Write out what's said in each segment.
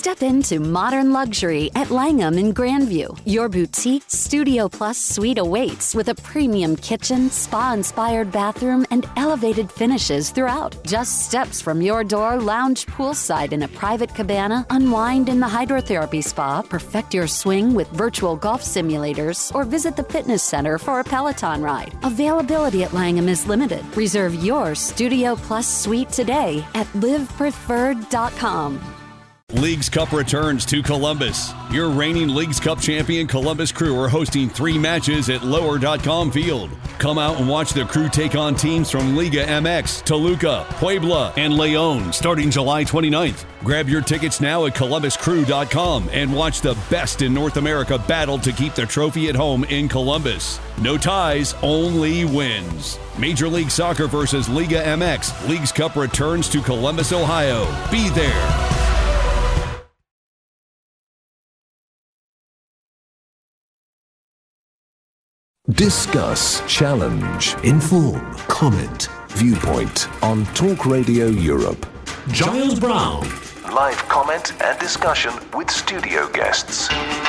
Step into modern luxury at Langham in Grandview. Your boutique Studio Plus suite awaits with a premium kitchen, spa-inspired bathroom, and elevated finishes throughout. Just steps from your door, lounge poolside in a private cabana, unwind in the hydrotherapy spa, perfect your swing with virtual golf simulators, or visit the fitness center for a Peloton ride. Availability at Langham is limited. Reserve your Studio Plus suite today at livepreferred.com. Leagues Cup returns to Columbus. Your reigning Leagues Cup champion Columbus Crew are hosting 3 matches at Lower.com Field. Come out and watch the Crew take on teams from Liga MX, Toluca, Puebla, and León starting July 29th. Grab your tickets now at ColumbusCrew.com and watch the best in North America battle to keep the trophy at home in Columbus. No ties, only wins. Major League Soccer versus Liga MX. Leagues Cup returns to Columbus, Ohio. Be there. Discuss, challenge, inform, comment, viewpoint on Talk Radio Europe. Giles Brown. Live comment and discussion with studio guests.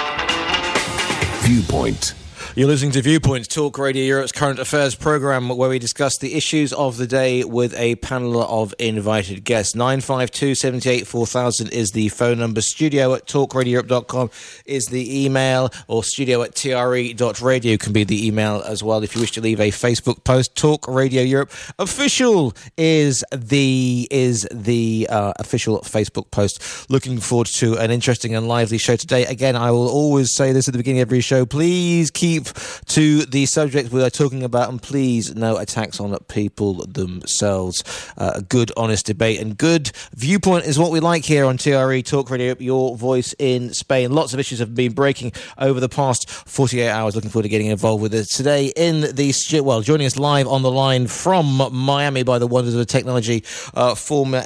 Viewpoint. You're listening to Viewpoint, Talk Radio Europe's current affairs programme, where we discuss the issues of the day with a panel of invited guests. 952 78 4000 is the phone number. Studio at talkradioeurope.com is the email, or studio at tre.radio can be the email as well. If you wish to leave a Facebook post, Talk Radio Europe Official is the official Facebook post. Looking forward to an interesting and lively show today. Again, I will always say this at the beginning of every show. Please keep to the subject we are talking about, and please no attacks on people themselves. A good, honest debate and good viewpoint is what we like here on TRE Talk Radio, your voice in Spain. Lots of issues have been breaking over the past 48 hours. Looking forward to getting involved with it today in the joining us live on the line from Miami by the wonders of technology, former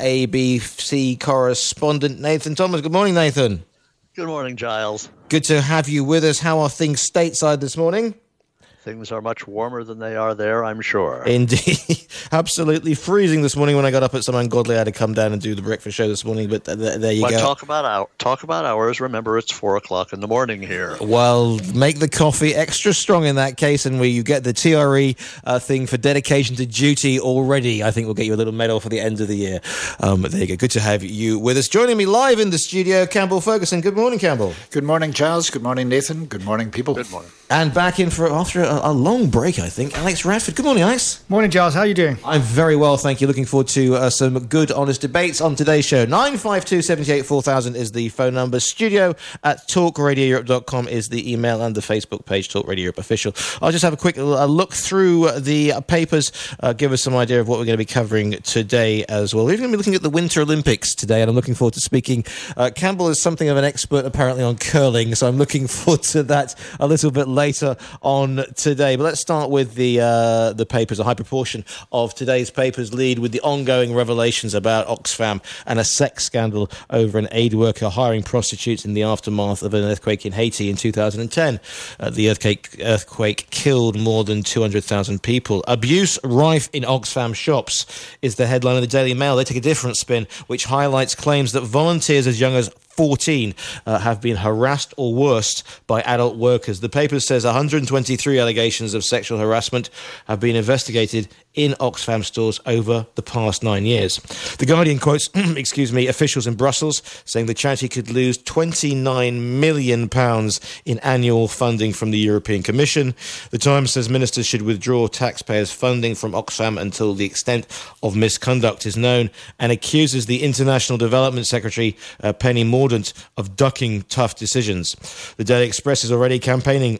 ABC correspondent Nathan Thomas. Good morning, Nathan. Good morning, Giles. Good to have you with us. How are things stateside this morning? Things are much warmer than they are there, I'm sure. Indeed. Absolutely freezing this morning when I got up at some ungodly. I had to come down and do the breakfast show this morning, but there you go. Talk about hours. Remember, it's 4 o'clock in the morning here. Well, make the coffee extra strong in that case, and where you get the TRE thing for dedication to duty already. I think we'll get you a little medal for the end of the year. There you go. Good to have you with us. Joining me live in the studio, Campbell Ferguson. Good morning, Campbell. Good morning, Giles. Good morning, Nathan. Good morning, people. Good morning. And back in after a long break, I think, Alex Radford. Good morning, Alex. Morning, Giles. How are you doing? I'm very well, thank you. Looking forward to some good, honest debates on today's show. 952 78 4000 is the phone number. Studio at talkradioeurope.com is the email, and the Facebook page, Talk Radio Europe Official. I'll just have a quick look through the papers, give us some idea of what we're going to be covering today as well. We're going to be looking at the Winter Olympics today, and I'm looking forward to speaking. Campbell is something of an expert, apparently, on curling, so I'm looking forward to that a little bit later on today. But let's start with the papers. A high proportion of today's papers lead with the ongoing revelations about Oxfam and a sex scandal over an aid worker hiring prostitutes in the aftermath of an earthquake in Haiti in 2010. The earthquake killed more than 200,000 people. Abuse rife in Oxfam shops is the headline of the Daily Mail. They take a different spin, which highlights claims that volunteers as young as 14 have been harassed or worse by adult workers. The paper says 123 allegations of sexual harassment have been investigated in Oxfam stores over the past 9 years. The Guardian quotes, officials in Brussels saying the charity could lose £29 million in annual funding from the European Commission. The Times says ministers should withdraw taxpayers' funding from Oxfam until the extent of misconduct is known, and accuses the International Development Secretary, Penny Mordaunt, of ducking tough decisions. The Daily Express is already campaigning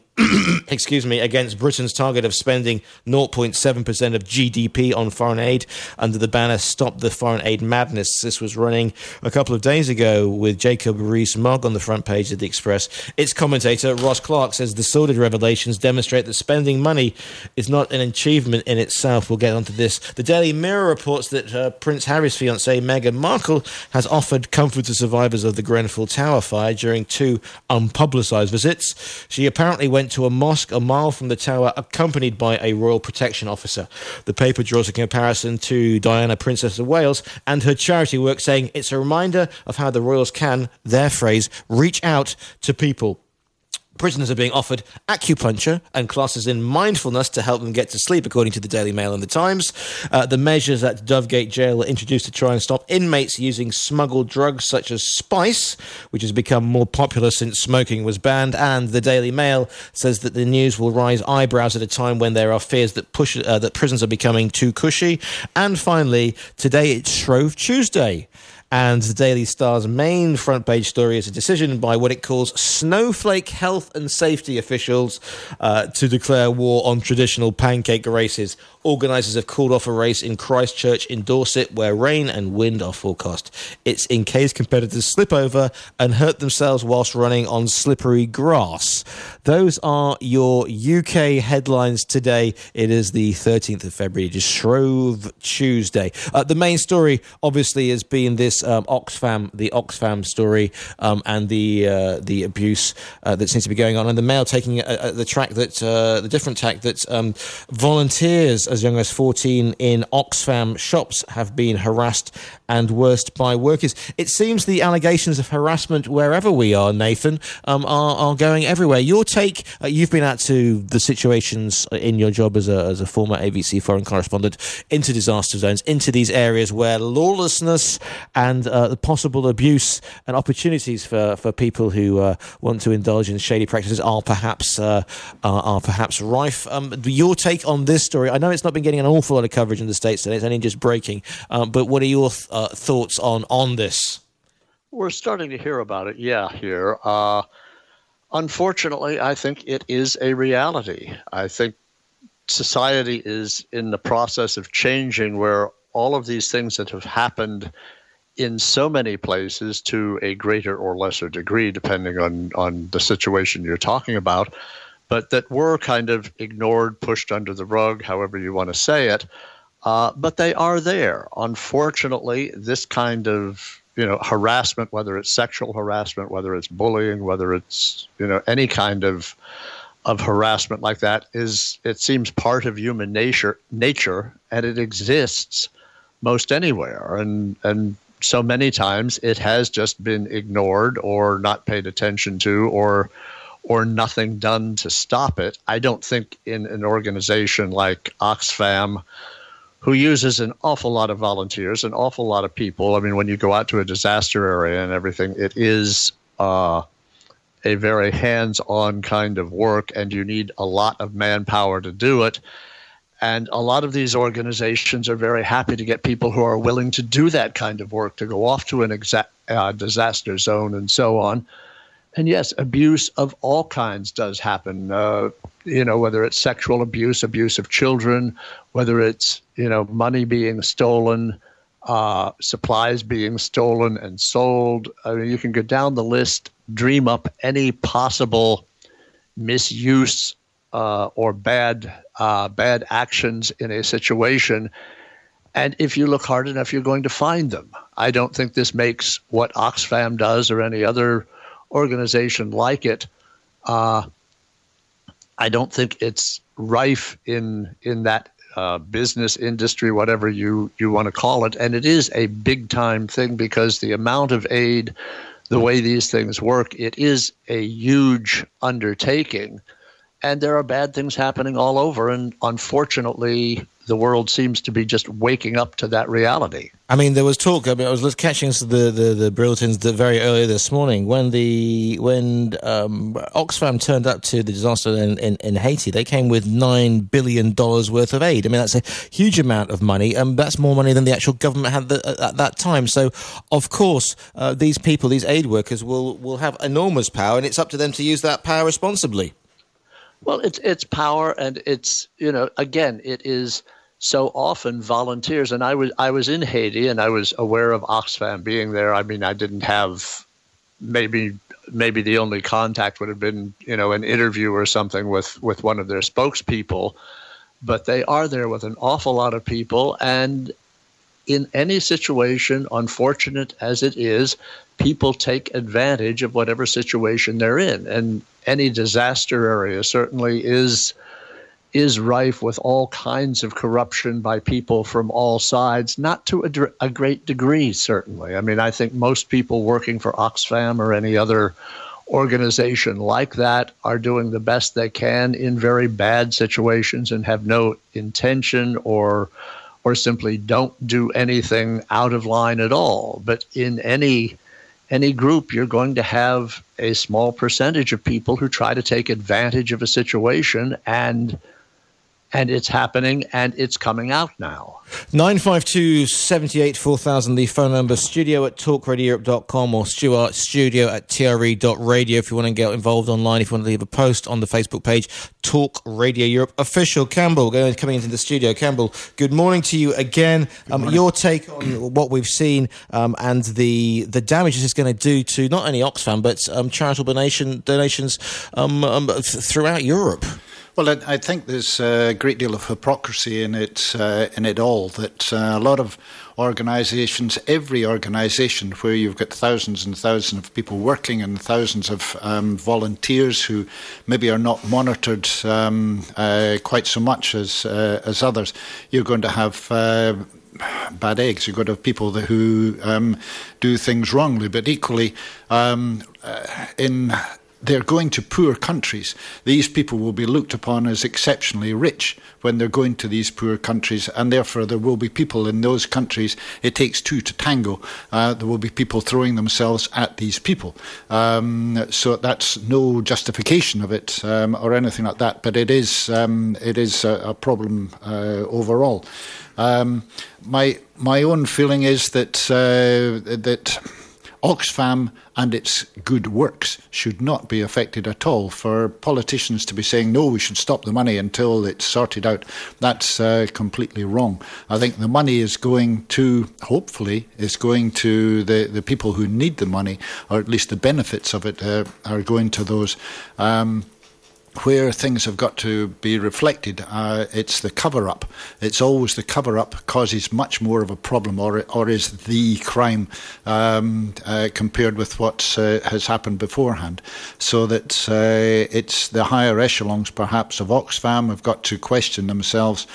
against Britain's target of spending 0.7% of GDP on foreign aid under the banner Stop the Foreign Aid Madness. This was running a couple of days ago with Jacob Rees-Mogg on the front page of the Express. Its commentator, Ross Clark, says the sordid revelations demonstrate that spending money is not an achievement in itself. We'll get onto this. The Daily Mirror reports that Prince Harry's fiancée, Meghan Markle, has offered comfort to survivors of the Grenfell Tower fire during 2 unpublicised visits. She apparently went to a mosque a mile from the tower, accompanied by a royal protection officer. The paper draws a comparison to Diana, Princess of Wales, and her charity work, saying it's a reminder of how the royals can, their phrase, reach out to people. Prisoners are being offered acupuncture and classes in mindfulness to help them get to sleep, according to the Daily Mail and the Times. The measures at Dovegate Jail were introduced to try and stop inmates using smuggled drugs such as spice, which has become more popular since smoking was banned. And the Daily Mail says that the news will raise eyebrows at a time when there are fears that that prisons are becoming too cushy. And finally, today it's Shrove Tuesday. And the Daily Star's main front page story is a decision by what it calls snowflake health and safety officials to declare war on traditional pancake races. Organisers have called off a race in Christchurch in Dorset where rain and wind are forecast. It's in case competitors slip over and hurt themselves whilst running on slippery grass. Those are your UK headlines today. It is the 13th of February, just Shrove Tuesday. The main story, obviously, has been this Oxfam story and the abuse that seems to be going on, and the Mail taking the different tack that volunteers as young as 14 in Oxfam shops have been harassed and worst by workers. It seems the allegations of harassment wherever we are, Nathan, are going everywhere. Your take, you've been out to the situations in your job as a former AVC foreign correspondent, into disaster zones, into these areas where lawlessness and the possible abuse and opportunities for people who want to indulge in shady practices are perhaps rife. Your take on this story? I know it's not been getting an awful lot of coverage in the States, and it's only just breaking. But what are your thoughts on this? We're starting to hear about it, here. Unfortunately, I think it is a reality. I think society is in the process of changing, where all of these things that have happened in so many places to a greater or lesser degree, depending on the situation you're talking about, but that were kind of ignored, pushed under the rug, however you want to say it, but they are there. Unfortunately, this kind of harassment, whether it's sexual harassment, whether it's bullying, whether it's any kind of harassment like that, it seems part of human nature, and it exists most anywhere, and so many times it has just been ignored or not paid attention to, or nothing done to stop it. I don't think in an organization like Oxfam, who uses an awful lot of volunteers, an awful lot of people. I mean, when you go out to a disaster area and everything, it is a very hands-on kind of work, and you need a lot of manpower to do it. And a lot of these organizations are very happy to get people who are willing to do that kind of work, to go off to an disaster zone and so on. And yes, abuse of all kinds does happen, whether it's sexual abuse, abuse of children, whether it's, money being stolen, supplies being stolen and sold. I mean, you can go down the list, dream up any possible misuse or bad actions in a situation. And if you look hard enough, you're going to find them. I don't think this makes what Oxfam does or any other organization like it. I don't think it's rife in that business industry, whatever you want to call it. And it is a big time thing because the amount of aid, the way these things work, it is a huge undertaking. And there are bad things happening all over. And unfortunately, the world seems to be just waking up to that reality. I mean, there was talk. I was catching the bulletins very early this morning when Oxfam turned up to the disaster in Haiti. They came with $9 billion worth of aid. I mean, that's a huge amount of money. That's more money than the actual government had at that time. So, of course, these people, these aid workers, will have enormous power, and it's up to them to use that power responsibly. Well, it's power, and it's again, it is so often volunteers. And I was in Haiti, and I was aware of Oxfam being there. I mean, I didn't have maybe the only contact would have been an interview or something with one of their spokespeople, but they are there with an awful lot of people. And in any situation, unfortunate as it is, people take advantage of whatever situation they're in, and any disaster area certainly is is rife with all kinds of corruption by people from all sides, not to a great degree, certainly. I mean, I think most people working for Oxfam or any other organization like that are doing the best they can in very bad situations and have no intention or simply don't do anything out of line at all. But in any group, you're going to have a small percentage of people who try to take advantage of a situation, and it's happening, and it's coming out now. 952-78-4000, the phone number, studio@talkradioeurope.com or studio@tre.radio if you want to get involved online, if you want to leave a post on the Facebook page, Talk Radio Europe Official. Campbell, coming into the studio. Campbell, good morning to you again. Your take on what we've seen and the damage this is going to do to not only Oxfam, but charitable donations throughout Europe. Well, I think there's a great deal of hypocrisy in it all, that a lot of organisations, every organisation where you've got thousands and thousands of people working and thousands of volunteers who maybe are not monitored quite so much as others, you're going to have bad eggs. You've got to have people who do things wrongly, but equally they're going to poor countries. These people will be looked upon as exceptionally rich when they're going to these poor countries, and therefore there will be people in those countries. It takes two to tango. There will be people throwing themselves at these people. So that's no justification of it or anything like that, but it is a problem overall. My own feeling is that Oxfam and its good works should not be affected at all. For politicians to be saying, no, we should stop the money until it's sorted out, that's completely wrong. I think the money is going to, hopefully, the people who need the money, or at least the benefits of it are going to those. Where things have got to be reflected, it's the cover-up. It's always the cover-up causes much more of a problem, or is the crime compared with what has happened beforehand. So that it's the higher echelons, perhaps, of Oxfam have got to question themselves.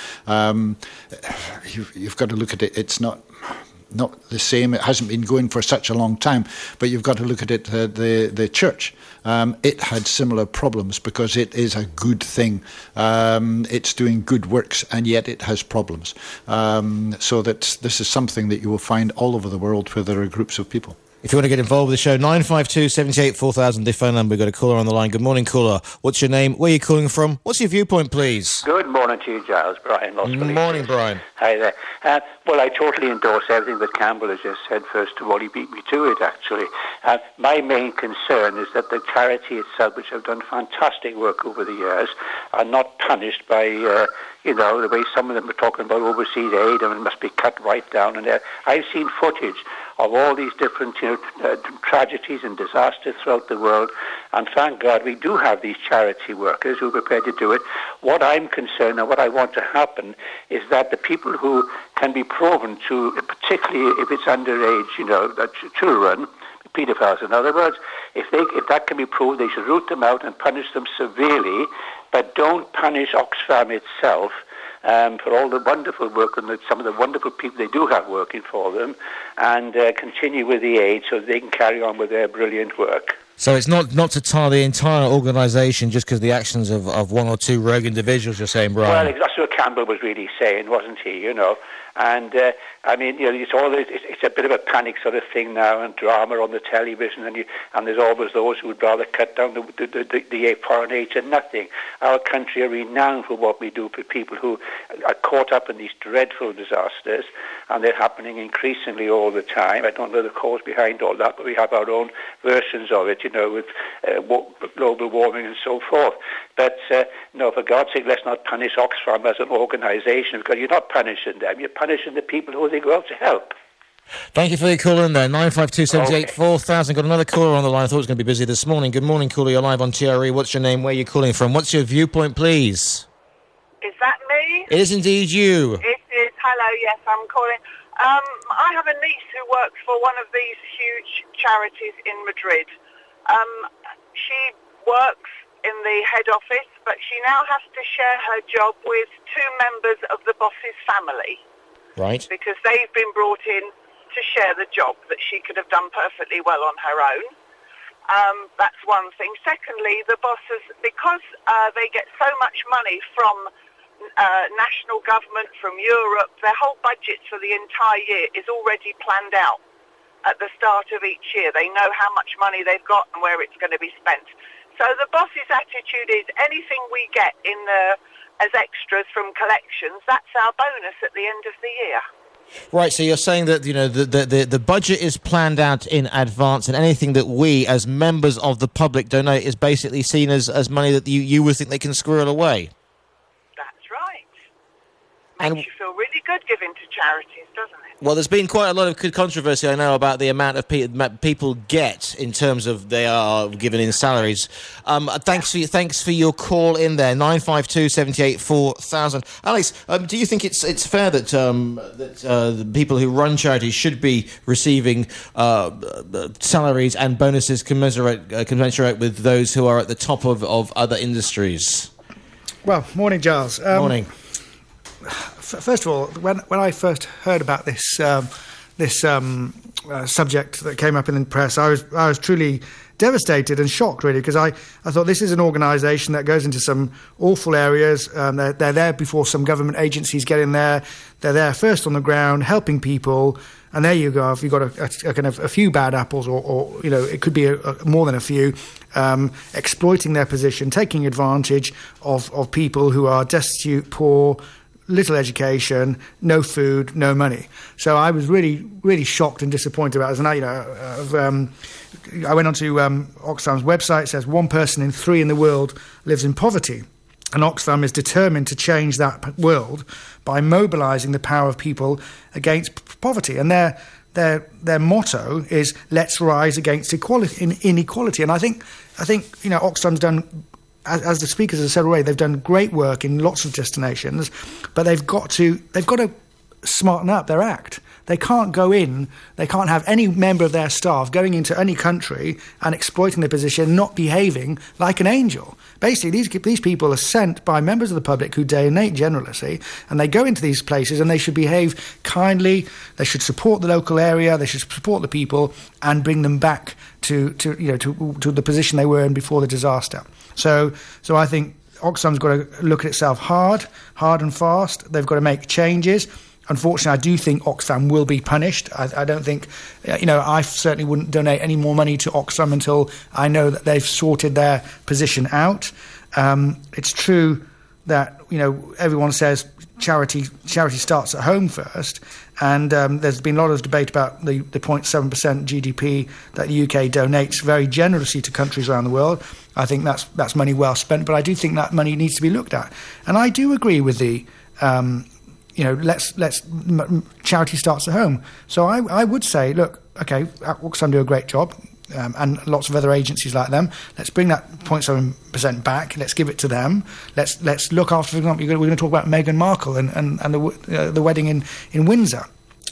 You've got to look at it. It's not the same. It hasn't been going for such a long time, but you've got to look at it. The church. It had similar problems because it is a good thing. It's doing good works, and yet it has problems. So that this is something that you will find all over the world where there are groups of people. If you want to get involved with the show, 952-78-4000, the phone number. We've got a caller on the line. Good morning, caller. What's your name? Where are you calling from? What's your viewpoint, please? Good morning to you, Giles. Brian. Good morning, Brian. Hi there. Well, I totally endorse everything that Campbell has just said. First of all, he beat me to it, actually. My main concern is that the charity itself, which have done fantastic work over the years, are not punished by, the way some of them are talking about overseas aid, and it must be cut right down. And I've seen footage of all these different tragedies and disasters throughout the world, and thank God we do have these charity workers who are prepared to do it. What I'm concerned and what I want to happen is that the people who can be proven to, particularly if it's underage, children, paedophiles in other words, if that can be proved, they should root them out and punish them severely, but don't punish Oxfam itself for all the wonderful work and some of the wonderful people they do have working for them, and continue with the aid so they can carry on with their brilliant work. So it's not to tar the entire organisation just because of the actions of one or two rogue individuals, you're saying, Brian? Well, that's what Campbell was really saying, wasn't he, And, it's a bit of a panic sort of thing now, and drama on the television, and there's always those who would rather cut down the foreign aid to nothing. Our country are renowned for what we do for people who are caught up in these dreadful disasters, and they're happening increasingly all the time. I don't know the cause behind all that, but we have our own versions of it, with global warming and so forth. But, for God's sake, let's not punish Oxfam as an organisation, because you're not punishing them, you're punishing the people who they go out to help. Thank you for your call in there. 952-78-4000. Got another caller on the line. I thought it was going to be busy this morning. Good morning, caller. You're live on TRE. What's your name? Where are you calling from? What's your viewpoint, please? Is that me? It is indeed you. It is. Hello, yes, I'm calling. I have a niece who works for one of these huge charities in Madrid. She works in the head office, but she now has to share her job with 2 members of the boss's family. Right. Because they've been brought in to share the job that she could have done perfectly well on her own. That's one thing. Secondly, the bosses, because they get so much money from national government, from Europe, their whole budget for the entire year is already planned out at the start of each year. They know how much money they've got and where it's going to be spent. So the boss's attitude is anything we get as extras from collections, that's our bonus at the end of the year. Right, so you're saying that the budget is planned out in advance, and anything that we, as members of the public, donate is basically seen as money that you would think they can squirrel away. That's right. Makes you feel really good giving to charities, doesn't it? Well, there's been quite a lot of good controversy, I know, about the amount of people get in terms of they are given in salaries. Thanks for your call in there, 952 78 4000. Alex, do you think it's fair that the people who run charities should be receiving salaries and bonuses commensurate with those who are at the top of other industries? Well, morning, Giles. Morning. First of all, when I first heard about this subject that came up in the press, I was truly devastated and shocked, really, because I thought this is an organisation that goes into some awful areas. They're there before some government agencies get in there. They're there first on the ground, helping people. And there you go. If you've got a kind of a few bad apples, or it could be more than a few, exploiting their position, taking advantage of people who are destitute, poor, little education, no food, no money. So I was really, really shocked and disappointed about it. And I went onto Oxfam's website. It says 1 person in 3 in the world lives in poverty. And Oxfam is determined to change that world by mobilising the power of people against poverty. And their motto is "Let's rise against inequality." And I think Oxfam's done, as the speakers have said already, they've done great work in lots of destinations, but they've got to smarten up their act. They can't have any member of their staff going into any country and exploiting their position, not behaving like an angel. Basically, these people are sent by members of the public who donate generously, and they go into these places and they should behave kindly. They should support the local area. They should support the people and bring them back to the position they were in before the disaster. So I think Oxfam's got to look at itself hard and fast. They've got to make changes. Unfortunately, I do think Oxfam will be punished. I don't think, I certainly wouldn't donate any more money to Oxfam until I know that they've sorted their position out. It's true that, everyone says charity starts at home first, and there's been a lot of debate about the 0.7% GDP that the UK donates very generously to countries around the world. I think that's money well spent, but I do think that money needs to be looked at. And I do agree with the charity starts at home. So I would say, look, okay, Oxfam do a great job, and lots of other agencies like them. Let's bring that 0.7% back. Let's give it to them. Let's look after, for example, we're going to talk about Meghan Markle and the wedding in Windsor.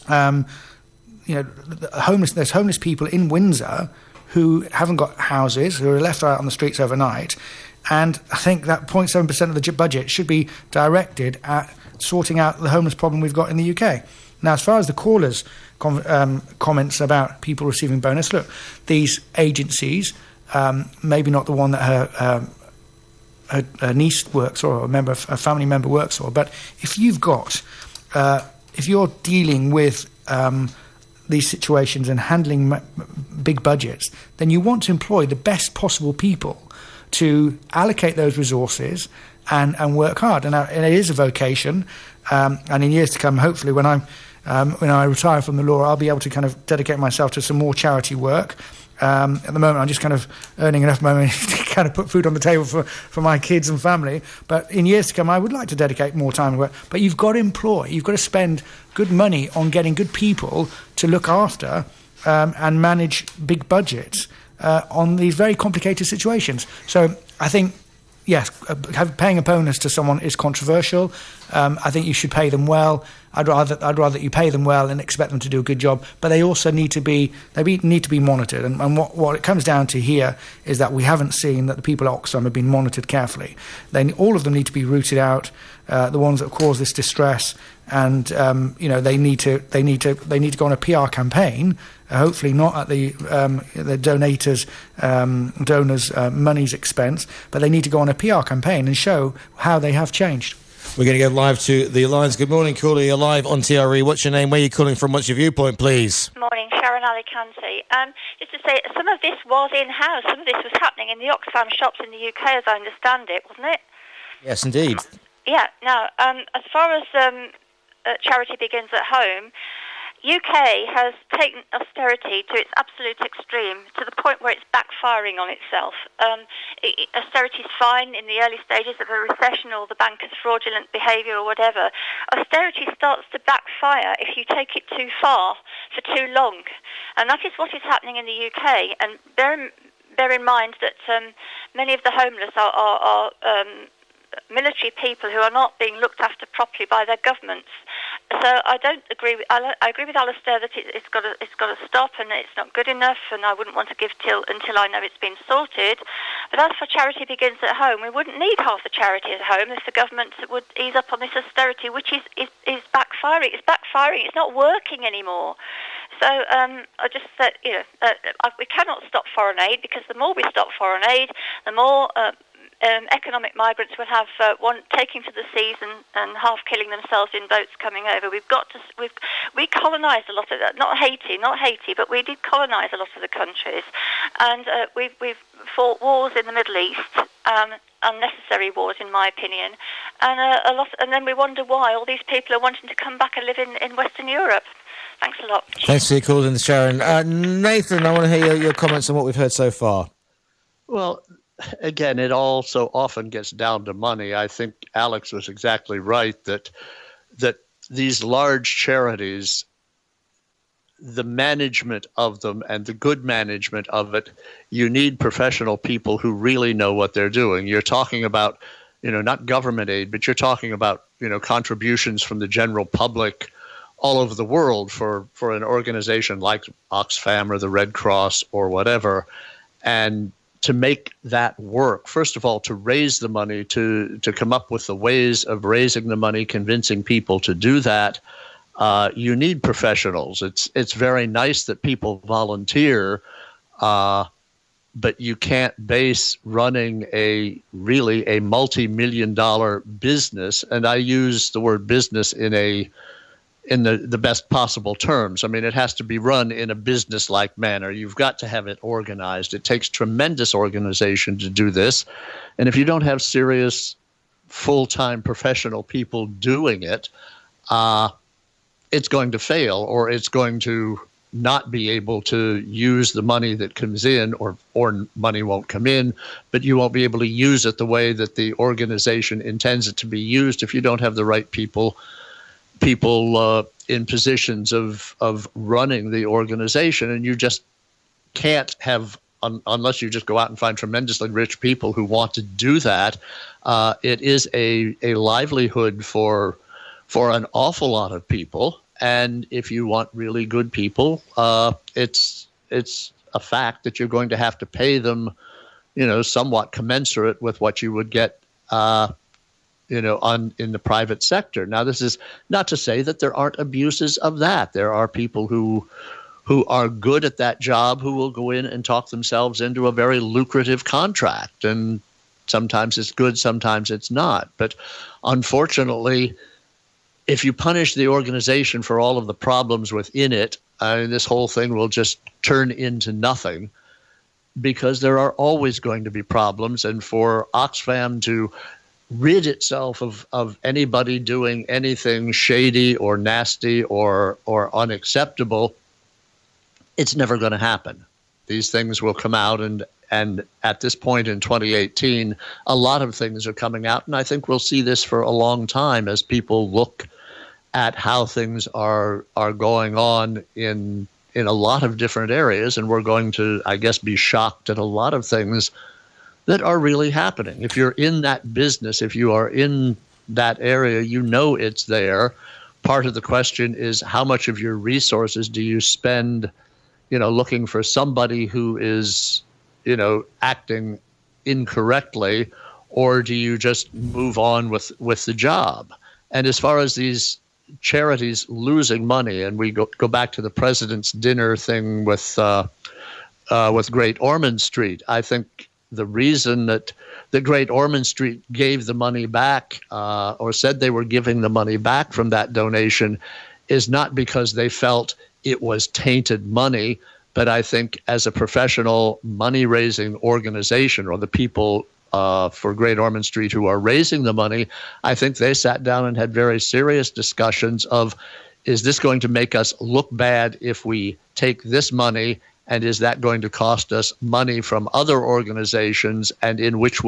There's homeless people in Windsor who haven't got houses, who are left out on the streets overnight. And I think that 0.7% of the budget should be directed at sorting out the homeless problem we've got in the UK. Now, as far as the callers' comments about people receiving bonus, look, these agencies, maybe not the one that her niece works for, or a family member works for, but if you're dealing with these situations and handling big budgets, then you want to employ the best possible people to allocate those resources and work hard. And it is a vocation. And in years to come, hopefully, when I retire from the law, I'll be able to kind of dedicate myself to some more charity work. At the moment, I'm just kind of earning enough money to kind of put food on the table for my kids and family. But in years to come, I would like to dedicate more time to work. But you've got to spend good money on getting good people to look after and manage big budgets on these very complicated situations. So I think, yes, paying a bonus to someone is controversial. I think you should pay them well. I'd rather that you pay them well and expect them to do a good job, but they also need to be monitored. And what it comes down to here is that we haven't seen that the people at Oxfam have been monitored carefully. All of them need to be rooted out. The ones that cause this distress, and they need to go on a PR campaign. Hopefully not at the donors' money's expense, but they need to go on a PR campaign and show how they have changed. We're going to go live to the lines. Good morning, caller. You're live on TRE. What's your name? Where are you calling from? What's your viewpoint, please? Morning, Sharon Alicante. Just to say, some of this was in-house. Some of this was happening in the Oxfam shops in the UK, as I understand it, wasn't it? Yes, indeed. Yeah. Now, as far as charity begins at home, UK has taken austerity to its absolute extreme, to the point where it's backfiring on itself. Austerity is fine in the early stages of a recession or the banker's fraudulent behaviour or whatever. Austerity starts to backfire if you take it too far for too long. And that is what is happening in the UK. And bear in mind that many of the homeless are military people who are not being looked after properly by their governments. So I don't agree. I agree with Alistair that it's got to stop, and it's not good enough, and I wouldn't want to give until I know it's been sorted. But as for charity begins at home, we wouldn't need half the charity at home if the government would ease up on this austerity, which is backfiring. It's backfiring. It's not working anymore. So I just said, we cannot stop foreign aid, because the more we stop foreign aid, the more economic migrants will have taking to the seas and half killing themselves in boats coming over. We colonised a lot of that. Not Haiti, but we did colonise a lot of the countries, and we've fought wars in the Middle East, unnecessary wars, in my opinion, and then we wonder why all these people are wanting to come back and live in Western Europe. Thanks a lot. Thanks for your call in, Sharon. Nathan, I want to hear your comments on what we've heard so far. Well, again, it all so often gets down to money. I think Alex was exactly right that these large charities, the management of them and the good management of it, you need professional people who really know what they're doing. You're talking about, not government aid, but you're talking about, contributions from the general public all over the world for an organization like Oxfam or the Red Cross or whatever. And to make that work, first of all, to raise the money, to come up with the ways of raising the money, convincing people to do that, you need professionals. It's very nice that people volunteer, but you can't base running a multi-million-dollar business, and I use the word business in the best possible terms. I mean, it has to be run in a business-like manner. You've got to have it organized. It takes tremendous organization to do this. And if you don't have serious, full-time professional people doing it, it's going to fail, or it's going to not be able to use the money that comes in, or money won't come in, but you won't be able to use it the way that the organization intends it to be used if you don't have the right people in positions of running the organization. And you just can't have, unless you just go out and find tremendously rich people who want to do that. It is a livelihood for an awful lot of people. And if you want really good people, it's a fact that you're going to have to pay them, somewhat commensurate with what you would get in the private sector. Now, this is not to say that there aren't abuses of that. There are people who are good at that job who will go in and talk themselves into a very lucrative contract. And sometimes it's good, sometimes it's not. But unfortunately, if you punish the organization for all of the problems within it, this whole thing will just turn into nothing, because there are always going to be problems. And for Oxfam to rid itself of anybody doing anything shady or nasty or unacceptable, it's never going to happen. These things will come out, and at this point in 2018, a lot of things are coming out, and I think we'll see this for a long time as people look at how things are going on in a lot of different areas, and we're going to, I guess, be shocked at a lot of things that are really happening. If you're in that business, if you are in that area, it's there. part of the question is how much of your resources do you spend, looking for somebody who is, acting incorrectly, or do you just move on with the job? And as far as these charities losing money, and we go back to the president's dinner thing with Great Ormond Street, I think the reason that the Great Ormond Street gave the money back, or said they were giving the money back from that donation, is not because they felt it was tainted money, but I think as a professional money-raising organization, or the people for Great Ormond Street who are raising the money, I think they sat down and had very serious discussions of, is this going to make us look bad if we take this money, and is that going to cost us money from other organizations, and in which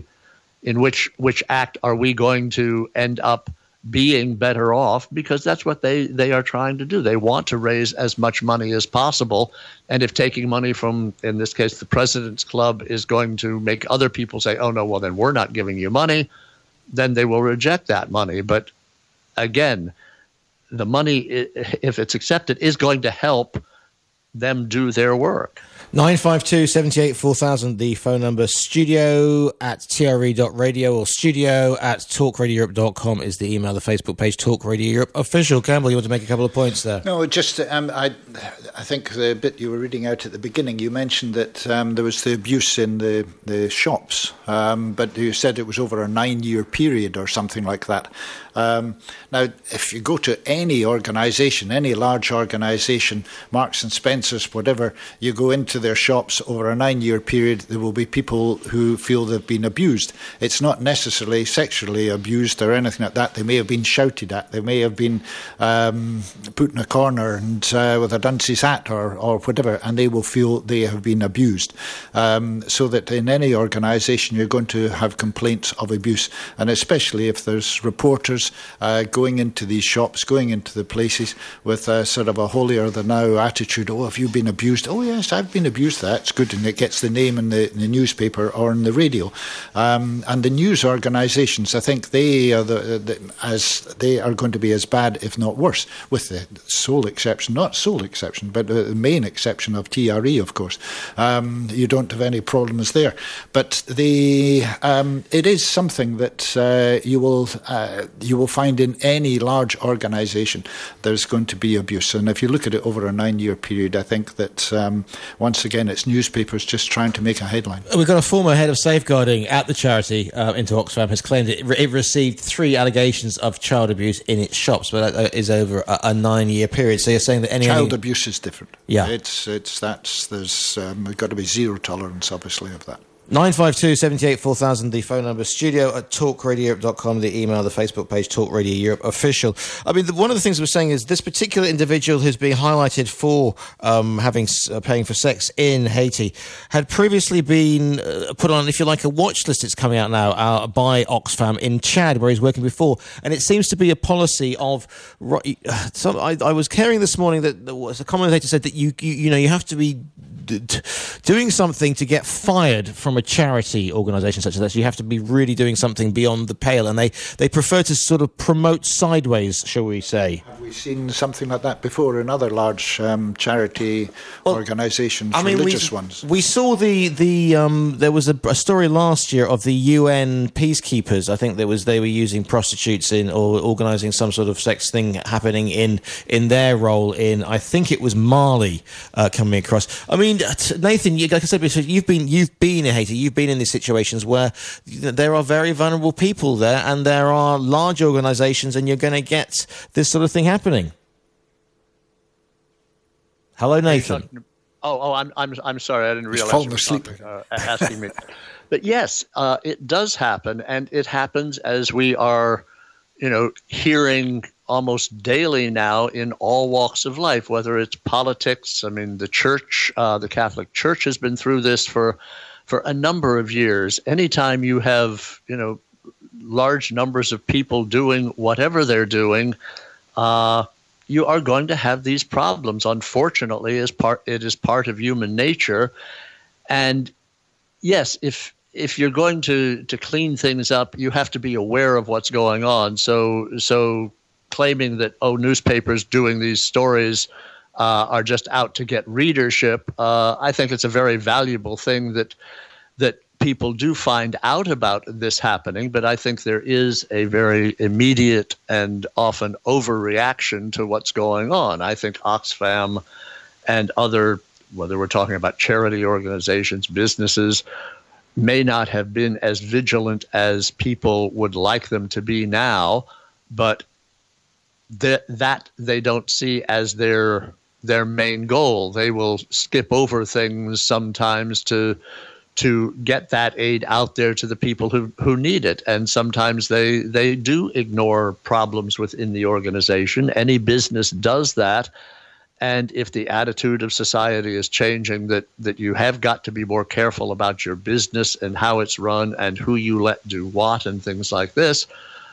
act are we going to end up being better off? Because that's what they are trying to do. They want to raise as much money as possible. And if taking money from, in this case, the President's Club is going to make other people say, oh, no, well, then we're not giving you money, then they will reject that money. But again, the money, if it's accepted, is going to help them do their work. 952 78 4000, the phone number. Studio at tre.radio or studio at talkradioeurope.com is the email. The Facebook page, Talk Radio Europe Official. Campbell, you want to make a couple of points there? No, just I think the bit you were reading out at the beginning, you mentioned that there was the abuse in the shops, but you said it was over a 9-year period or something like that. Now, if you go to any organisation, any large organisation, Marks and Spencer's, whatever, you go into their shops over a 9-year period, there will be people who feel they've been abused. It's not necessarily sexually abused or anything like that. They may have been shouted at. They may have been put in a corner and with a dunce's hat or whatever, and they will feel they have been abused. So that in any organisation, you're going to have complaints of abuse, and especially if there's reporters going into these shops, going into the places with a sort of a holier-than-thou attitude. Oh, have you been abused? Oh, yes, I've been abused. That's good, and it gets the name in the newspaper or in the radio. And the news organisations, I think they are they are going to be as bad, if not worse, with the but the main exception of TRE, of course. You don't have any problems there, but it is something that you will find in any large organisation. There's going to be abuse, and if you look at it over a 9-year period, I think that once again it's newspapers just trying to make a headline. We've got a former head of safeguarding at the charity Into Oxfam has claimed it received 3 allegations of child abuse in its shops, but that is over a 9-year period. So you're saying that child abuse is different. Yeah, there's got to be zero tolerance, obviously, of that. 952 78 4000, the phone number. Studio at talkradioeurope.com, the email, the Facebook page, Talk Radio Europe Official. I mean, one of the things we're saying is this particular individual who's being highlighted for paying for sex in Haiti had previously been put on, if you like, a watch list. It's coming out now by Oxfam in Chad, where he's working before. And it seems to be a policy of... I was hearing this morning that a commentator said that you have to be doing something to get fired from a charity organisation such as that. So you have to be really doing something beyond the pale, and they prefer to sort of promote sideways, shall we say. Have we seen something like that before in other large charity organisations, religious ones? We saw there was a story last year of the UN peacekeepers. I think they were using prostitutes or organising some sort of sex thing happening in their role in, I think it was Mali, coming across. I mean, Nathan, like I said before, you've been in Haiti. You've been in these situations where there are very vulnerable people there, and there are large organisations, and you're going to get this sort of thing happening. Hello, Nathan. I'm sorry. I didn't realize you were asleep. Asking me. But yes, it does happen, and it happens as we are, hearing almost daily now in all walks of life, whether it's politics. I mean, the church, the Catholic Church has been through this for a number of years. Anytime you have, large numbers of people doing whatever they're doing, you are going to have these problems. Unfortunately, it is part of human nature. And yes, if you're going to clean things up, you have to be aware of what's going on. So claiming that, newspapers doing these stories are just out to get readership. I think it's a very valuable thing that people do find out about this happening, but I think there is a very immediate and often overreaction to what's going on. I think Oxfam and other, whether we're talking about charity organizations, businesses, may not have been as vigilant as people would like them to be now, but that they don't see as their main goal. They will skip over things sometimes to get that aid out there to the people who need it. And sometimes they do ignore problems within the organization. Any business does that. And if the attitude of society is changing, that you have got to be more careful about your business and how it's run and who you let do what and things like this,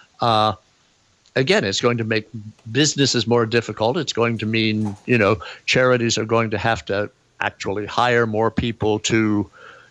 again, it's going to make businesses more difficult. It's going to mean, charities are going to have to actually hire more people to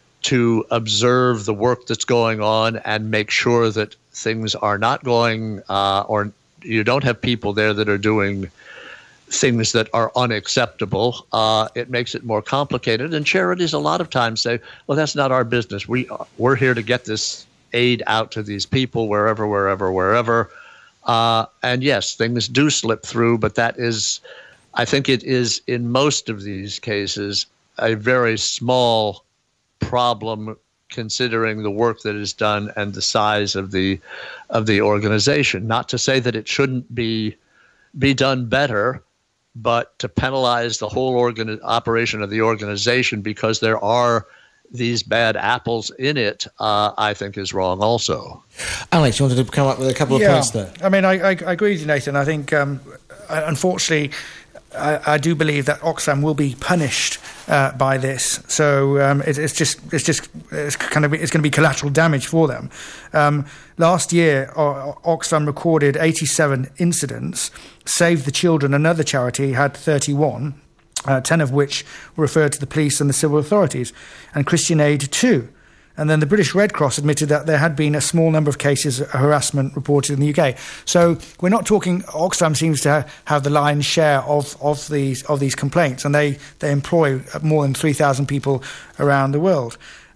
observe the work that's going on and make sure that things are not going, or you don't have people there that are doing things that are unacceptable. It makes it more complicated. And charities a lot of times say, well, that's not our business. We're here to get this aid out to these people wherever. And yes, things do slip through, but I think it is in most of these cases a very small problem considering the work that is done and the size of the organization. Not to say that it shouldn't be done better, but to penalize the whole operation of the organization because there are these bad apples in it, I think is wrong also. Alex, you wanted to come up with a couple of points there? I mean, I agree with you, Nathan. I think, unfortunately, I do believe that Oxfam will be punished by this. So it's going to be collateral damage for them. Last year, Oxfam recorded 87 incidents. Save the Children, another charity, had 31. 10 of which were referred to the police and the civil authorities, and Christian Aid 2. And then the British Red Cross admitted that there had been a small number of cases of harassment reported in the UK. So we're not talking. Oxfam seems to have the lion's share of these complaints, and they employ more than 3,000 people around the world.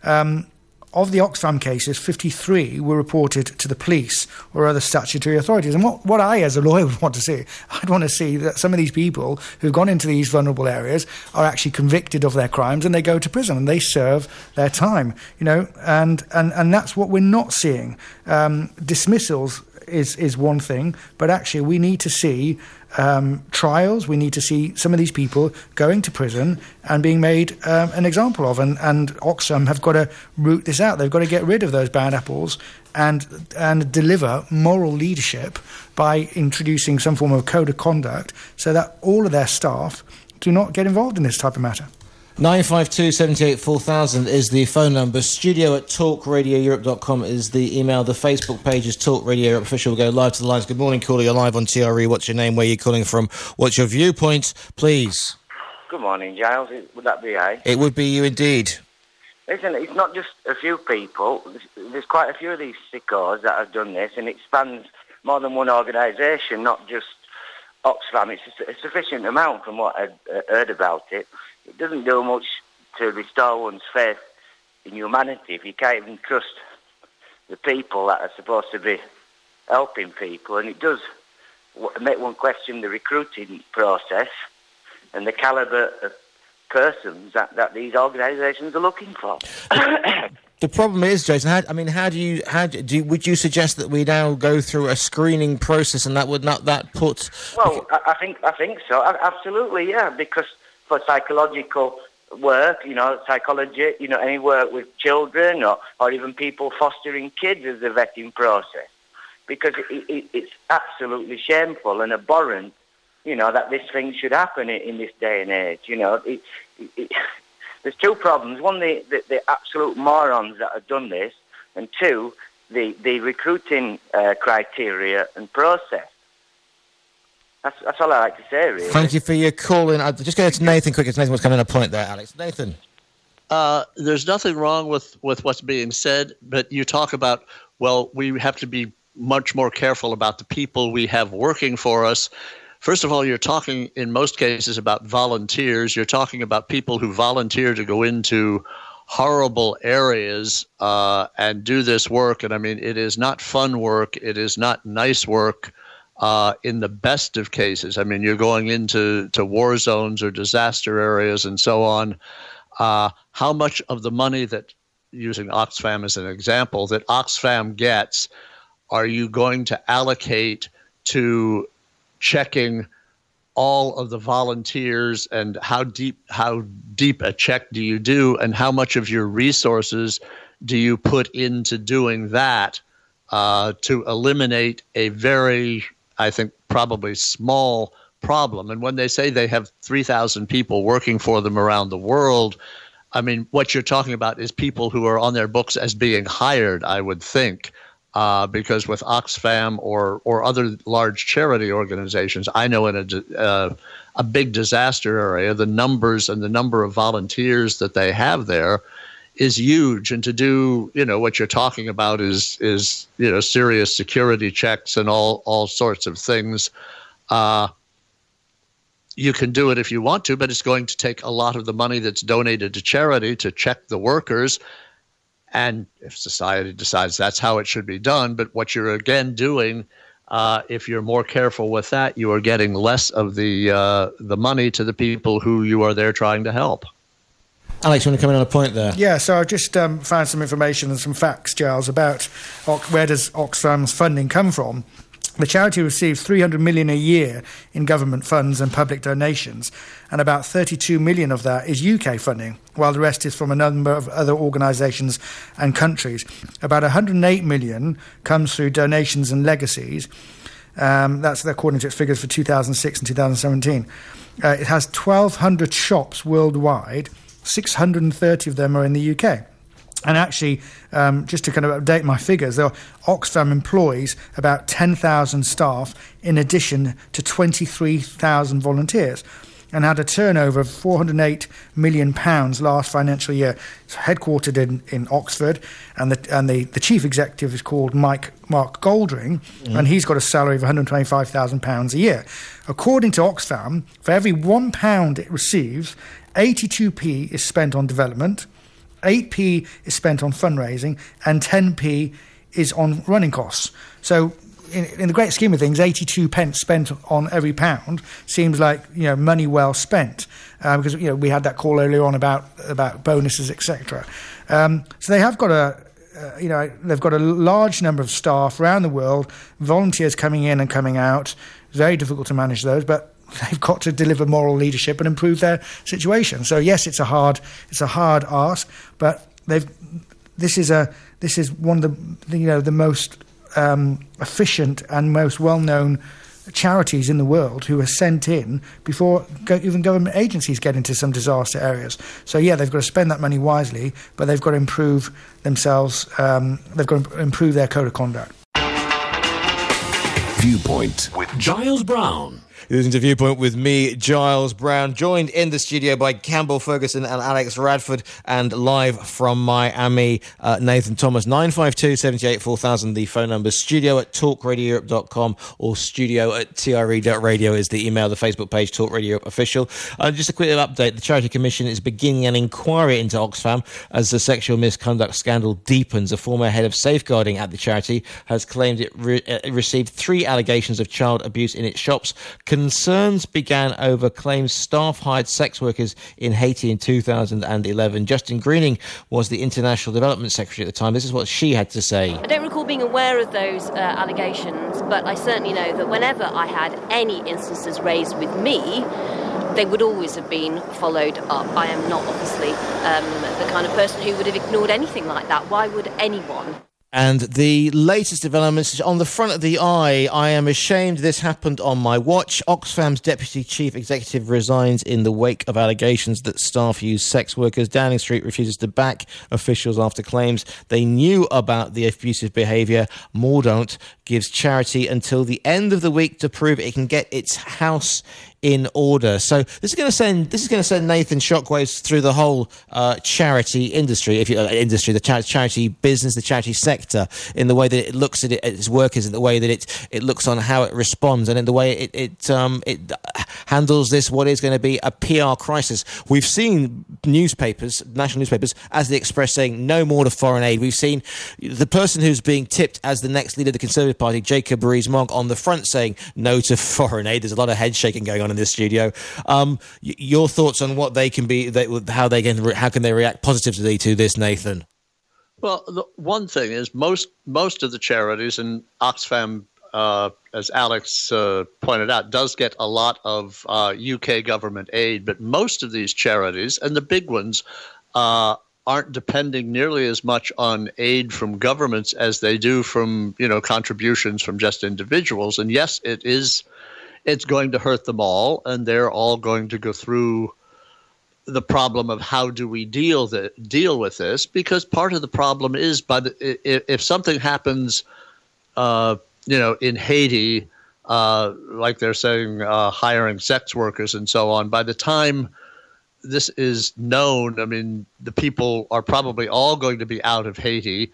Of the Oxfam cases, 53 were reported to the police or other statutory authorities. And what I, as a lawyer, would want to see, I'd want to see that some of these people who've gone into these vulnerable areas are actually convicted of their crimes and they go to prison and they serve their time, and that's what we're not seeing. Dismissals is one thing, but actually we need to see trials. We need to see some of these people going to prison and being made an example of. And Oxfam have got to root this out. They've got to get rid of those bad apples and deliver moral leadership by introducing some form of code of conduct so that all of their staff do not get involved in this type of matter. 952 78 4000 is the phone number. studio@talkradioeurope.com is the email. The Facebook page is Talk Radio Europe Official. We'll go live to the lines. Good morning, caller. You're live on TRE. What's your name? Where are you calling from? What's your viewpoint, please? Good morning, Giles. Would that be I? It would be you indeed. Listen, it's not just a few people. There's quite a few of these sickos that have done this, and it spans more than one organisation, not just Oxfam. It's a sufficient amount from what I've heard about it. It doesn't do much to restore one's faith in humanity if you can't even trust the people that are supposed to be helping people. And it does make one question the recruiting process and the calibre of persons that these organisations are looking for. The problem is, Jason, would you suggest that we now go through a screening process and that would not put... Well, I think so. Absolutely, yeah, because for psychological work, psychology, any work with children or even people fostering kids as a vetting process. Because it's absolutely shameful and abhorrent, that this thing should happen in this day and age. There's two problems. One, the absolute morons that have done this, and two, the recruiting criteria and process. That's all I like to say, really. Thank you for your call in. I'll just go to Nathan quick, because Nathan was coming on a point there, Alex. Nathan. There's nothing wrong with what's being said, but you talk about, well, we have to be much more careful about the people we have working for us. First of all, you're talking in most cases about volunteers. You're talking about people who volunteer to go into horrible areas and do this work. And I mean, it is not fun work. It is not nice work in the best of cases. I mean, you're going into war zones or disaster areas and so on. How much of the money that, using Oxfam as an example, that Oxfam gets, are you going to allocate to checking all of the volunteers, and how deep a check do you do, and how much of your resources do you put into doing that to eliminate a very, I think, probably small problem? And when they say they have 3,000 people working for them around the world, I mean, what you're talking about is people who are on their books as being hired, I would think. Because with Oxfam or other large charity organizations, I know in a big disaster area, the numbers and the number of volunteers that they have there is huge. And to do, what you're talking about is serious security checks and all sorts of things. You can do it if you want to, but it's going to take a lot of the money that's donated to charity to check the workers. And if society decides that's how it should be done, but what you're again doing, if you're more careful with that, you are getting less of the money to the people who you are there trying to help. Alex, you want to come in on a point there? Yeah, so I've just found some information and some facts, Giles, about where does Oxfam's funding come from. The charity receives $300 million a year in government funds and public donations, and about $32 million of that is UK funding, while the rest is from a number of other organisations and countries. About $108 million comes through donations and legacies. That's according to its figures for 2006 and 2017. It has 1,200 shops worldwide. 630 of them are in the UK. And actually, just to kind of update my figures, Oxfam employs about 10,000 staff in addition to 23,000 volunteers, and had a turnover of £408 million last financial year. It's headquartered in Oxford, and the chief executive is called Mark Goldring, and he's got a salary of £125,000 a year. According to Oxfam, for every £1 it receives, 82p is spent on development, 8p is spent on fundraising, and 10p is on running costs. So in the great scheme of things, 82 pence spent on every pound seems like money well spent, because we had that call earlier on about bonuses, etc. So they have got they've got a large number of staff around the world, volunteers coming in and coming out. Very difficult to manage those, but they've got to deliver moral leadership and improve their situation. So yes, it's a hard ask, but this is one of the most efficient and most well-known charities in the world who are sent in before even government agencies get into some disaster areas. So yeah, they've got to spend that money wisely, but they've got to improve themselves. They've got to improve their code of conduct. Viewpoint with Giles Brown. You're listening to Viewpoint with me, Giles Brown, joined in the studio by Campbell Ferguson and Alex Radford, and live from Miami, Nathan Thomas. 952-78-4000, the phone number. studio@talkradioeurope.com or studio@tre.radio is the email. The Facebook page, Talk Radio Europe Official. Just a quick little update. The Charity Commission is beginning an inquiry into Oxfam as the sexual misconduct scandal deepens. A former head of safeguarding at the charity has claimed it received 3 allegations of child abuse in its shops. Concerns began over claims staff hired sex workers in Haiti in 2011. Justin Greening was the International Development Secretary at the time. This is what she had to say. I don't recall being aware of those allegations, but I certainly know that whenever I had any instances raised with me, they would always have been followed up. I am not obviously the kind of person who would have ignored anything like that. Why would anyone? And the latest developments on the front of the eye. I am ashamed this happened on my watch. Oxfam's Deputy Chief Executive resigns in the wake of allegations that staff use sex workers. Downing Street refuses to back officials after claims they knew about the abusive behaviour. More don't. gives charity until the end of the week to prove it can get its house in order. So this is going to send Nathan shockwaves through the whole charity industry, the charity business, the charity sector, in the way that it looks at its workers, in the way that it looks on how it responds, and in the way it handles this, what is going to be a PR crisis. We've seen national newspapers, as the Express, saying no more to foreign aid. We've seen the person who's being tipped as the next leader of the Conservative Party, Jacob Rees-Mogg, on the front saying no to foreign aid. There's a lot of head shaking going on in this studio. Your thoughts on what they can be, how can they react positively to this, Nathan? Well, the one thing is most of the charities, and Oxfam, as Alex pointed out, does get a lot of UK government aid, but most of these charities, and the big ones, aren't depending nearly as much on aid from governments as they do from, contributions from just individuals. And yes, it's going to hurt them all, and they're all going to go through the problem of how do we deal with this, because part of the problem is if something happens, in Haiti, like they're saying, hiring sex workers and so on, by the time this is known, I mean, the people are probably all going to be out of Haiti,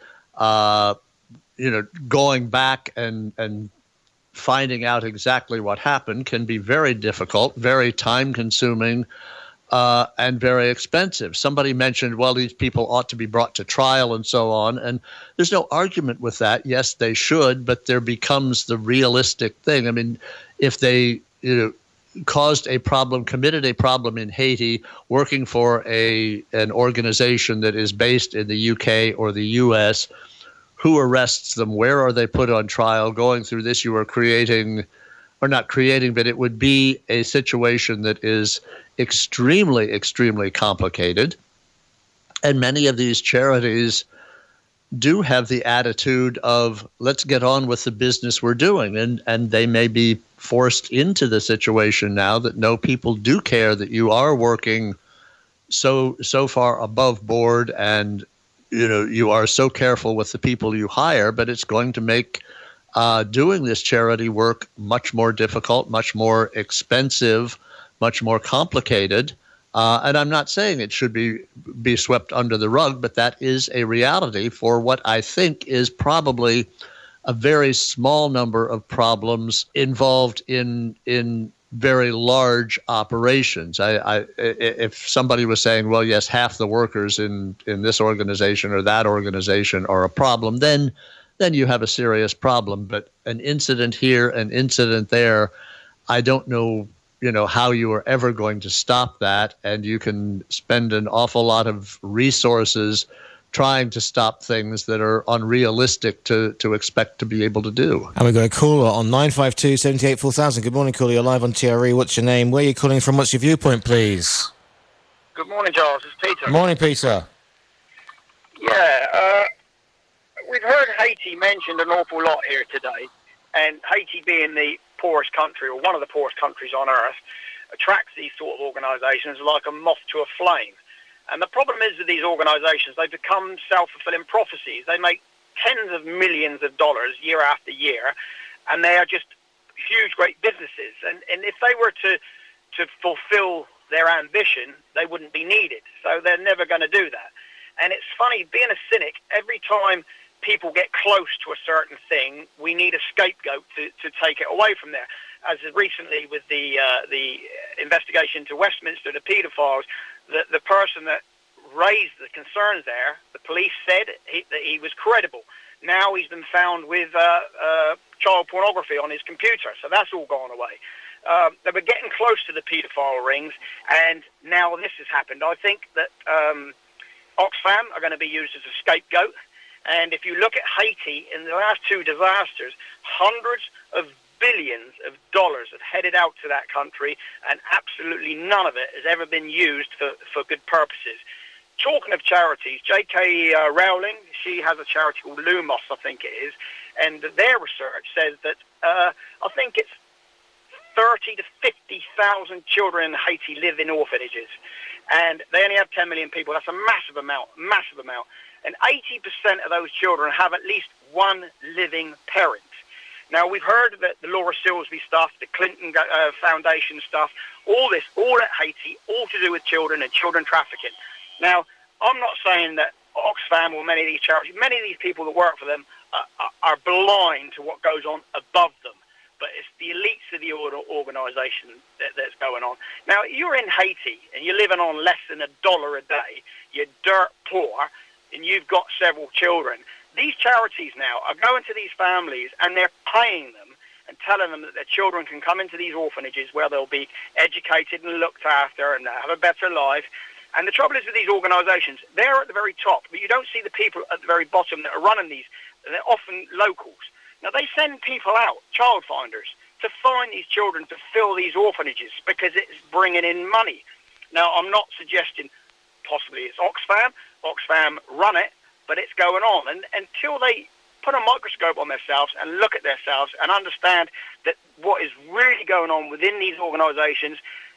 going back and finding out exactly what happened can be very difficult, very time-consuming, and very expensive. Somebody mentioned, well, these people ought to be brought to trial and so on, and there's no argument with that. Yes, they should, but there becomes the realistic thing. I mean, if they committed a problem in Haiti, working for an organization that is based in the UK or the US, who arrests them? Where are they put on trial? Going through this, you are creating, or not creating, but it would be a situation that is extremely, extremely complicated. And many of these charities do have the attitude of, let's get on with the business we're doing. And they may be forced into the situation now that no, people do care that you are working so far above board, and you are so careful with the people you hire, but it's going to make doing this charity work much more difficult, much more expensive, much more complicated. And I'm not saying it should be swept under the rug, but that is a reality for what I think is probably a very small number of problems involved in very large operations. If somebody was saying, well, yes, half the workers in this organization or that organization are a problem, then you have a serious problem. But an incident here, an incident there, I don't know, how you are ever going to stop that. And you can spend an awful lot of resources trying to stop things that are unrealistic to expect to be able to do. And we've got a caller on 952 78 4000. Good morning, caller. You're live on TRE. What's your name? Where are you calling from? What's your viewpoint, please? Good morning, Charles. It's Peter. Morning, Peter. Yeah, we've heard Haiti mentioned an awful lot here today, and Haiti being the poorest country, or one of the poorest countries on earth, attracts these sort of organisations like a moth to a flame. And the problem is with these organisations, they become self-fulfilling prophecies. They make tens of millions of dollars year after year, and they are just huge, great businesses. And if they were to fulfil their ambition, they wouldn't be needed. So they're never going to do that. And it's funny, being a cynic, every time people get close to a certain thing, we need a scapegoat to take it away from there. As recently with the investigation to Westminster, the paedophiles, the person that raised the concerns there, the police said that he was credible. Now he's been found with child pornography on his computer, so that's all gone away. They were getting close to the paedophile rings, and now this has happened. I think that Oxfam are going to be used as a scapegoat, and if you look at Haiti, in the last two disasters, hundreds of billions of dollars have headed out to that country, and absolutely none of it has ever been used for good purposes. Talking of charities, J.K. Rowling, she has a charity called Lumos, I think it is, and their research says that I think it's 30 to 50,000 children in Haiti live in orphanages, and they only have 10 million people. That's a massive amount. And 80% of those children have at least one living parent. Now, we've heard that the Laura Silsby stuff, the Clinton Foundation stuff, all at Haiti, all to do with children and children trafficking. Now, I'm not saying that Oxfam or many of these charities, many of these people that work for them are blind to what goes on above them. But it's the elites of the organisation that's going on. Now, you're in Haiti and you're living on less than $1 a day. You're dirt poor and you've got several children. These charities now are going to these families and they're paying them and telling them that their children can come into these orphanages where they'll be educated and looked after and have a better life. And the trouble is with these organisations, they're at the very top, but you don't see the people at the very bottom that are running these. They're often locals. Now, they send people out, child finders, to find these children to fill these orphanages because it's bringing in money. Now, I'm not suggesting possibly it's Oxfam. Oxfam run it, but it's going on. And until they put a microscope on themselves and look at themselves and understand that what is really going on within these organisations,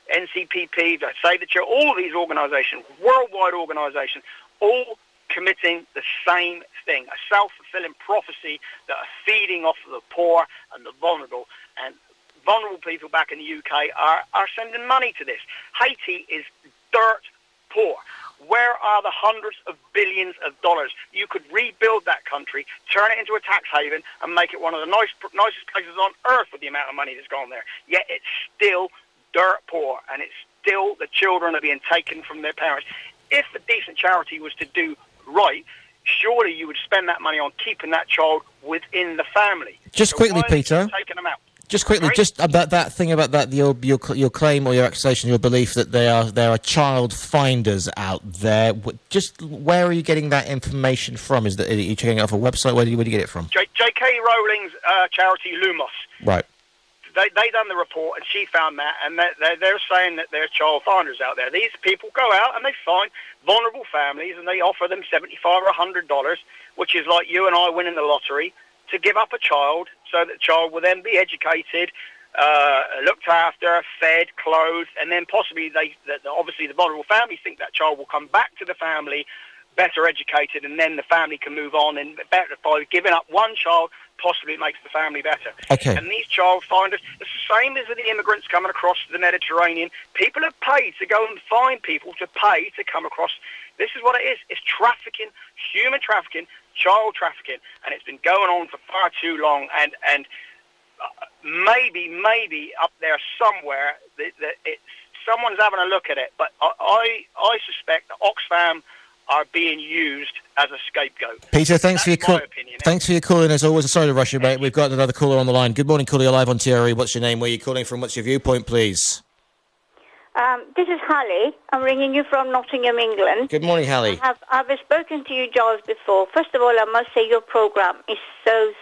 NCPP, Save the Children, all of these organisations, worldwide organisations, all committing the same thing, a self-fulfilling prophecy that are feeding off of the poor and the vulnerable. And vulnerable people back in the UK are sending money to this. Haiti is dirt poor. Where are the hundreds of billions of dollars? You could rebuild that country, turn it into a tax haven, and make it one of the nicest places on earth with the amount of money that's gone there. Yet it's still dirt poor, and it's still the children are being taken from their parents. If a decent charity was to do right, surely you would spend that money on keeping that child within the family. Just quickly, Peter. Taking them out. Just quickly, just about that thing about that your claim or your accusation, your belief that there are child finders out there. Just where are you getting that information from? Is that are you checking it off a website? Where do you get it from? J.K. Rowling's charity Lumos. Right. They done the report and she found that, and they're saying that there are child finders out there. These people go out and they find vulnerable families and they offer them $75 or $100, which is like you and I winning the lottery, to give up a child so that the child will then be educated, looked after, fed, clothed, and then possibly obviously the vulnerable families think that child will come back to the family better educated, and then the family can move on, and better by giving up one child possibly makes the family better. Okay. And these child finders, it's the same as with the immigrants coming across the Mediterranean. People have paid to go and find people to pay to come across. This is what it is. It's trafficking, human trafficking, child trafficking, and it's been going on for far too long. And maybe up there somewhere that someone's having a look at it. But I suspect that Oxfam are being used as a scapegoat. Peter, thanks for your call. Thanks for your call, and as always, sorry to rush you, mate. We've got another caller on the line. Good morning, caller. You're live on TRE. What's your name? Where are you calling from? What's your viewpoint, please? This is Hallie. I'm ringing you from Nottingham, England. Good morning, Hallie. I've spoken to you, Giles, before. First of all, I must say your program is so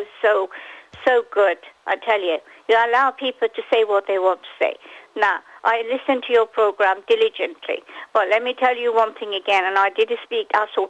good, I tell you. You allow people to say what they want to say. Now, I listen to your program diligently. But let me tell you one thing again, and I did speak,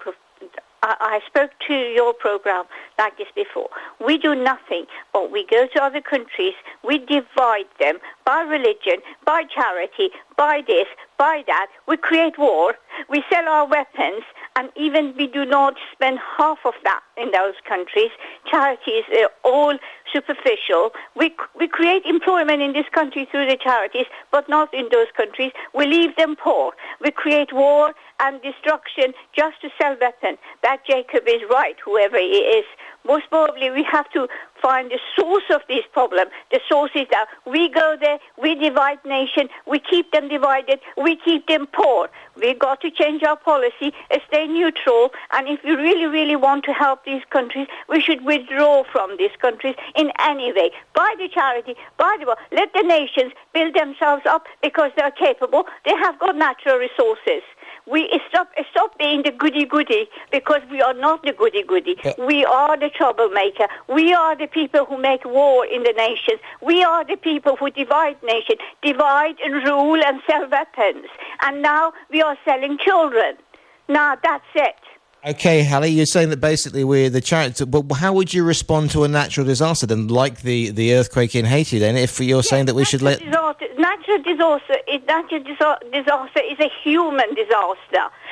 I spoke to your program like this before. We do nothing, but we go to other countries, we divide them by religion, by charity, by this, by that. We create war, we sell our weapons, and even we do not spend half of that in those countries. Charities are all superficial. We create employment in this country through the charities, but not in those countries. We leave them poor. We create war and destruction just to sell weapons. That Jacob is right, whoever he is. Most probably we have to find the source of this problem. The source is that we go there, we divide nation, we keep them divided, we keep them poor. We've got to change our policy, stay neutral, and if we really, really want to help these countries, we should withdraw from these countries in any way. By the charity, let the nations build themselves up because they're capable. They have got natural resources. We stop being the goody-goody, because we are not the goody-goody. We are the troublemaker. We are the people who make war in the nations. We are the people who divide nations, divide and rule and sell weapons. And now we are selling children. Now that's it. Okay, Hallie, you're saying that basically we're the charity, but how would you respond to a natural disaster then, like the earthquake in Haiti then, if you're saying that we should Natural disaster is a human disaster.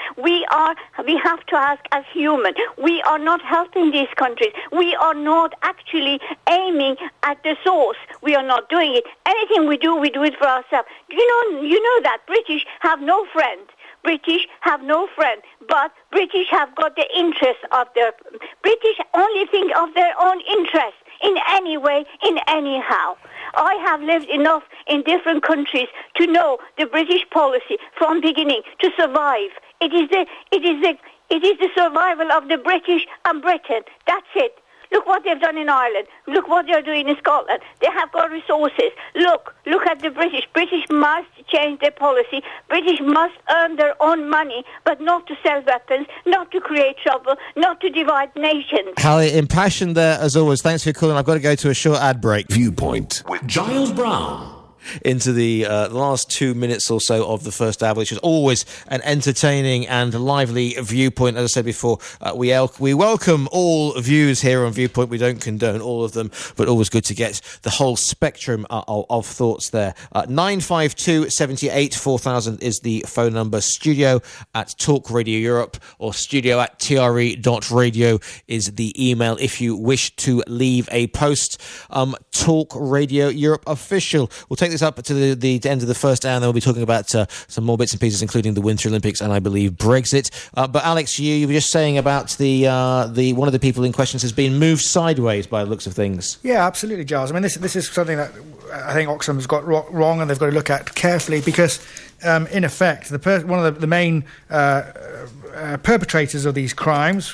We have to ask as human. We are not helping these countries. We are not actually aiming at the source. We are not doing it. Anything we do it for ourselves. You know that British have no friend. British have no friend, but British have got the interest of their... British only think of their own interest in any way, in anyhow. I have lived enough in different countries to know the British policy from beginning to survive. It is the survival of the British and Britain. That's it. Look what they've done in Ireland. Look what they're doing in Scotland. They have got resources. Look at the British. British must change their policy. British must earn their own money, but not to sell weapons, not to create trouble, not to divide nations. Hallie, impassioned there as always. Thanks for calling. I've got to go to a short ad break. Viewpoint with Giles Brown. Into the last 2 minutes or so of the first hour, which is always an entertaining and lively Viewpoint. As I said before, we welcome all views here on Viewpoint. We don't condone all of them, but always good to get the whole spectrum of thoughts there. 952 78 4000 is the phone number. Studio at Talk Radio Europe or studio at tre.radio is the email if you wish to leave a post. Talk Radio Europe official. We'll take this up to the end of the first hour, and then we'll be talking about some more bits and pieces, including the Winter Olympics and I believe Brexit. But Alex, you were just saying about the one of the people in question has been moved sideways by the looks of things. Yeah, absolutely, Giles. I mean, this is something that I think Oxfam has got wrong, and they've got to look at carefully because, in effect, one of the main perpetrators of these crimes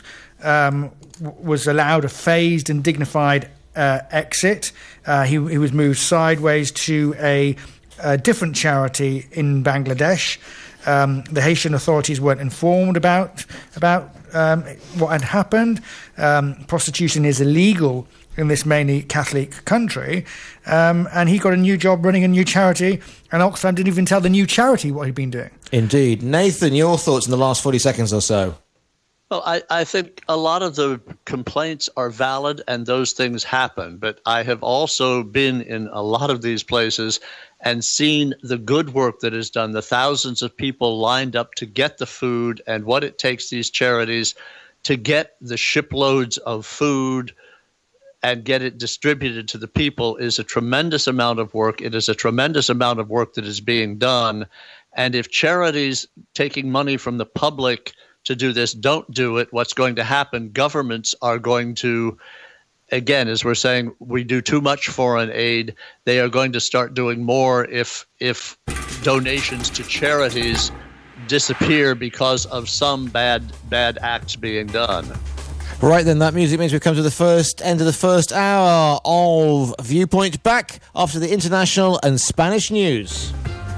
was allowed a phased and dignified exit. He was moved sideways to a different charity in Bangladesh. The Haitian authorities weren't informed about what had happened. Prostitution is illegal in this mainly Catholic country, and he got a new job running a new charity, and Oxfam didn't even tell the new charity what he'd been doing. Indeed. Nathan, your thoughts in the last 40 seconds or so? Well, I think a lot of the complaints are valid and those things happen, but I have also been in a lot of these places and seen the good work that is done, the thousands of people lined up to get the food and what it takes these charities to get the shiploads of food and get it distributed to the people is a tremendous amount of work. It is a tremendous amount of work that is being done. And if charities taking money from the public to do this don't do it, what's going to happen? Governments are going to, again, as we're saying, we do too much foreign aid. They are going to start doing more if donations to charities disappear because of some bad acts being done. Right then, that music means we've come to the end of the first hour of Viewpoint. Back after the international and Spanish news.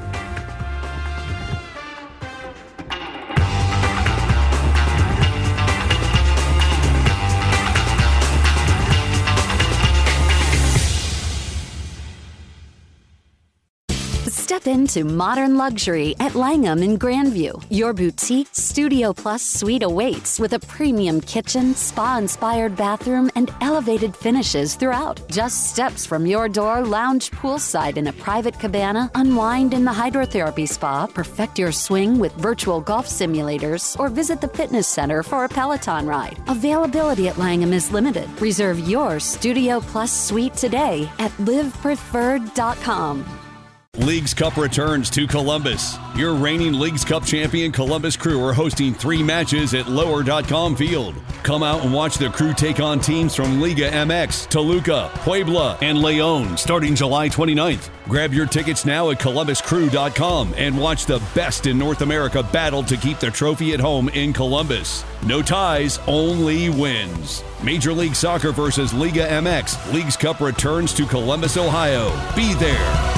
Step into modern luxury at Langham in Grandview. Your boutique Studio Plus suite awaits with a premium kitchen, spa-inspired bathroom, and elevated finishes throughout. Just steps from your door, lounge poolside in a private cabana, unwind in the hydrotherapy spa, perfect your swing with virtual golf simulators, or visit the fitness center for a Peloton ride. Availability at Langham is limited. Reserve your Studio Plus suite today at livepreferred.com. Leagues Cup returns to Columbus. Your reigning Leagues Cup champion Columbus Crew are hosting 3 matches at lower.com field. Come out and watch the Crew take on teams from Liga MX, Toluca, Puebla, and León starting July 29th. Grab your tickets now at columbuscrew.com and watch the best in North America battle to keep the trophy at home in Columbus. No ties, only wins. Major League Soccer versus Liga MX. Leagues Cup returns to Columbus, Ohio. Be there.